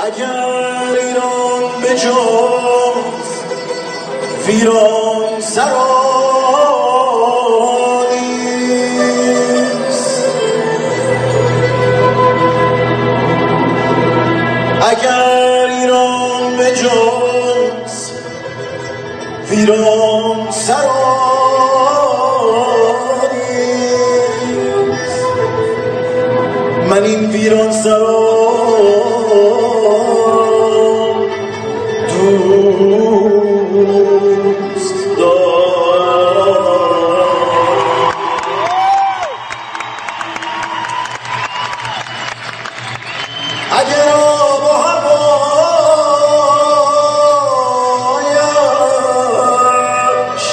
اگر ایران به جز ویران سرانیست، اگر ایران به جز ویران سرانیست، من این ویران سرا دوست دارم. اگر آب و هوایش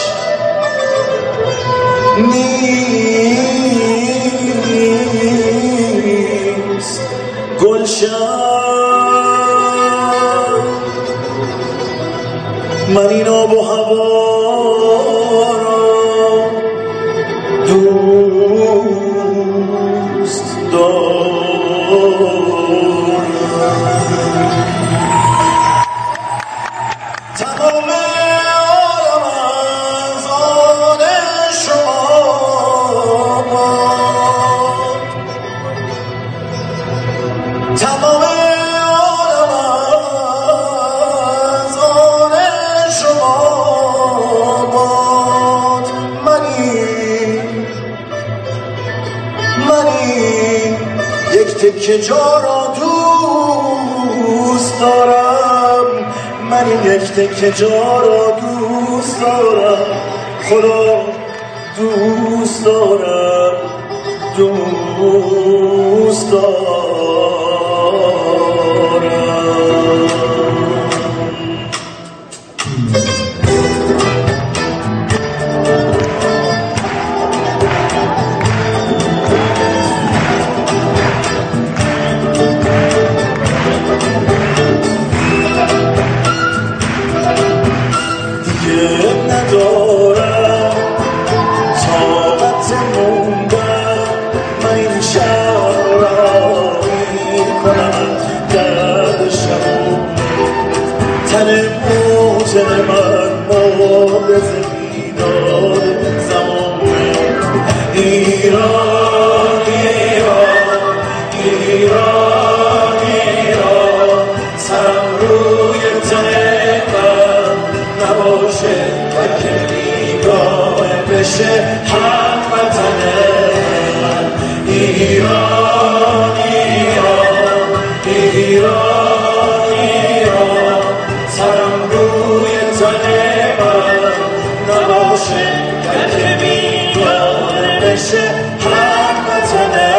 نیست گلشن، من این آب و هوا را دوست دارم. تمام عالم از آن شما باد، تمام عالم از آن شما باد. من این یک تکه جا را دوست دارم، من این یک تکه جا را دوست دارم، خدا دوست دارم، دوست دارم. ندارم طاقت موندن، من این شهر را میکنم درد شمونه، تن موجن من مورد بیداد زمانه. ایران ایران ایران ایران، سرم روی تن من نباشه و که بیگانه بشه هموطن من. ایران ایران ایران ایران، سرم روی تن من نباشه و که بیگانه بشه هموطن من.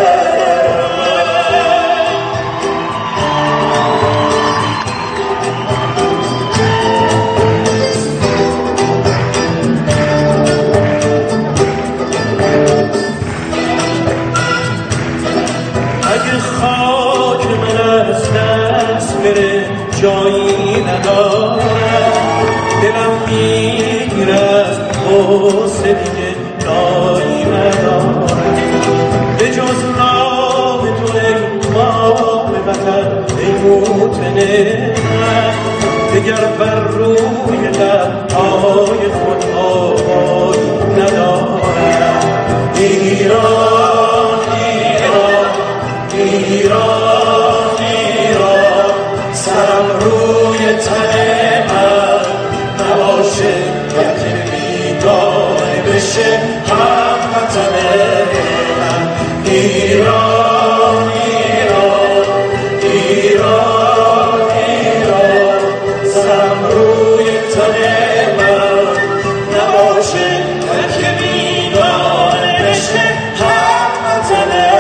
خاک من از دست بره جایی ندارم، دلم میگیره از غصه دیگه جایی ندارم، به جز نام تو ای مام وطن ای موطن من، دگر بر روی لبهای خود آوایی ندارم. ایران ایران ایران، سرم روی تن من نباشه و که بیگانه بشه هموطن من. ایران ایران ایران ایران، سرم روی تن من نباشه و که بیگانه بشه هموطن من.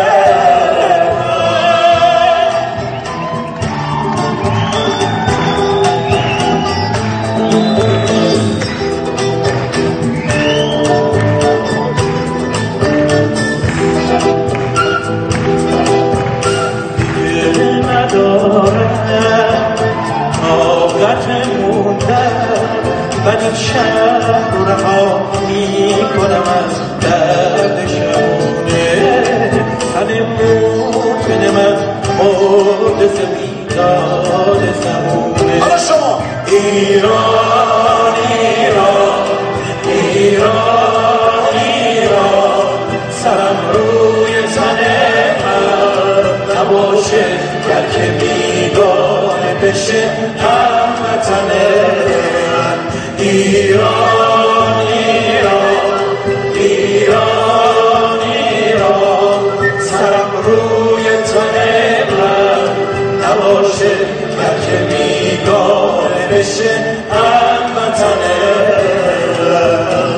من این شهر رو رها میکنم از درد شمونه، تن موطن من مرد زمین زاد زمونه. حالا شما ایران ایران ایران ایران، سرم روی تن من نباشه، گر که بیگانه بشه هموطن من. ایران ایران ایران ایران، سرم روی تن من نباشه، گر که بیگانه بشه هموطن من.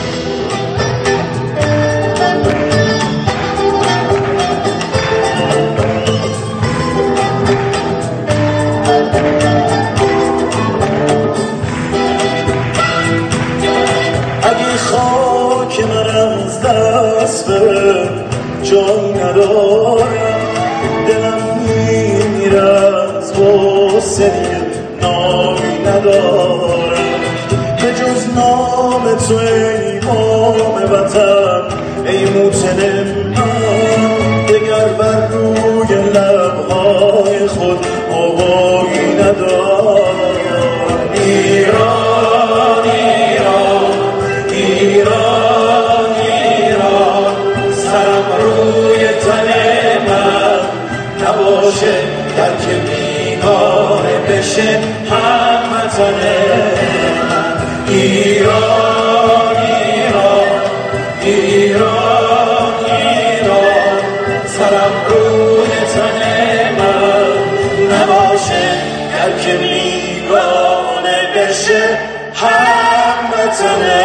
اگه خاک من از دست بره جای ندارم، دلم میمیره از غصه نایی ندارم. به جز نام تو ای امام وطن، ای موطن من، دگر بر روی لبهای خود آوایی ندارم. ایران ایران ایران ایران، سرم روی تن من نباشه، گر که بیگانه بشه هموطن من. ایران ایران ایران ایران، سرم روی تن من نباشه، گر که بیگانه بشه هموطن